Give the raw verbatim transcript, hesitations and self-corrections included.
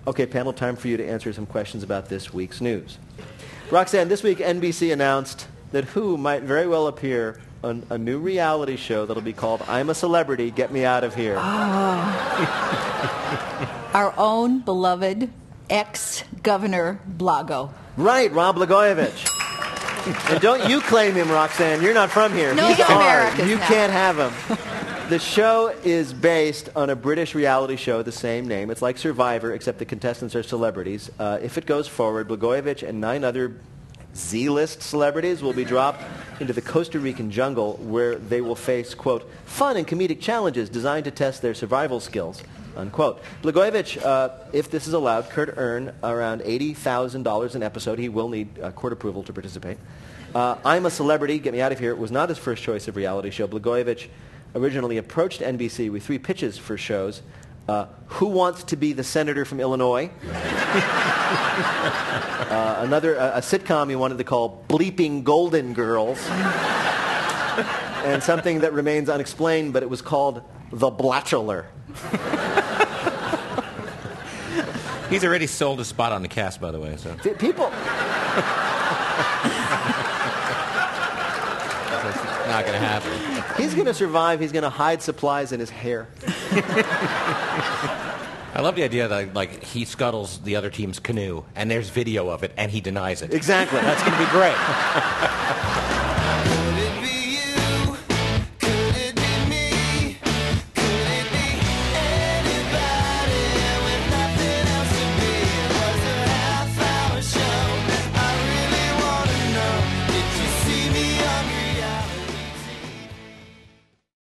Okay, panel, time for you to answer some questions about this week's news. Roxanne, this week N B C announced that Who might very well appear on a new reality show that'll be called I'm a Celebrity, Get Me Out of Here. Oh. Our own beloved ex-governor Blago. Right, Rod Blagojevich. And don't you claim him, Roxanne. You're not from here. No, He's he's ours. America's You now. can't have him. The show is based on a British reality show, the same name. It's like Survivor, except the contestants are celebrities. Uh, if it goes forward, Blagojevich and nine other Z-list celebrities will be dropped into the Costa Rican jungle where they will face, quote, fun and comedic challenges designed to test their survival skills, unquote. Blagojevich, uh, if this is allowed, could earn around eighty thousand dollars an episode. He will need uh, court approval to participate. Uh, I'm a Celebrity, Get Me Out of Here was not his first choice of reality show. Blagojevich originally approached N B C with three pitches for shows. Uh, Who Wants to Be the Senator from Illinois? uh, another, uh, a sitcom he wanted to call Bleeping Golden Girls. And something that remains unexplained, but it was called The Blatchular. He's already sold a spot on the cast, by the way. So P- people... not going to happen. He's going to survive. He's going to hide supplies in his hair. I love the idea that like he scuttles the other team's canoe, and there's video of it, and he denies it. Exactly. That's going to be great.